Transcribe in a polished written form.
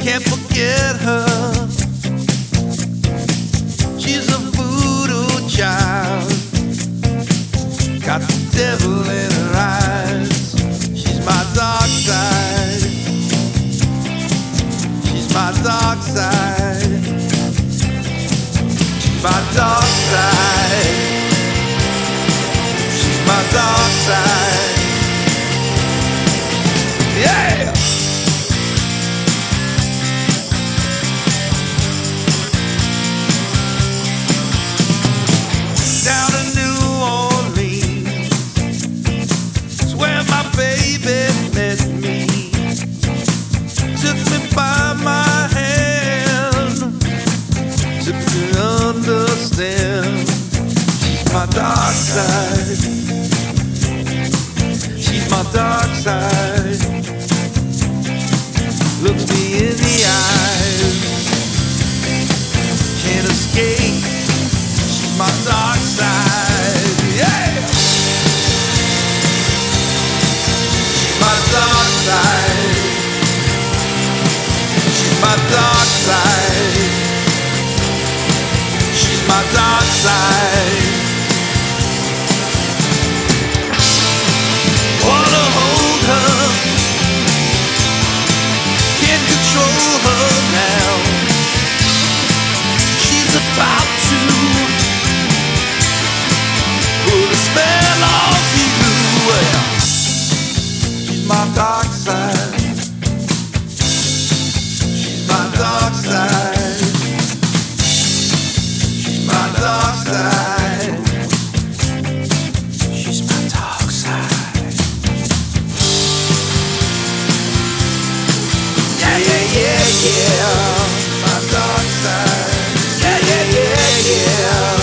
Can't forget her. She's a voodoo child. Got the devil in her eyes. She's my dark side. She's my dark side. She's my dark side. She's my dark side. Yeah! Down in New Orleans is where my baby met me. Took me by my hand, took me to understand. She's my dark side. She's my dark side. Looks me in the eyes, can't escape. She's my dark side, yeah. She's my dark side. She's my dark side. She's my dark side. Wanna hold her, can't control her now. She's about to put a spell on you. Well, she's my dark side. She's my dark side. She's my dark side. She's my dark side. Yeah, yeah, yeah, yeah. My dark side. Yeah, yeah, yeah, yeah.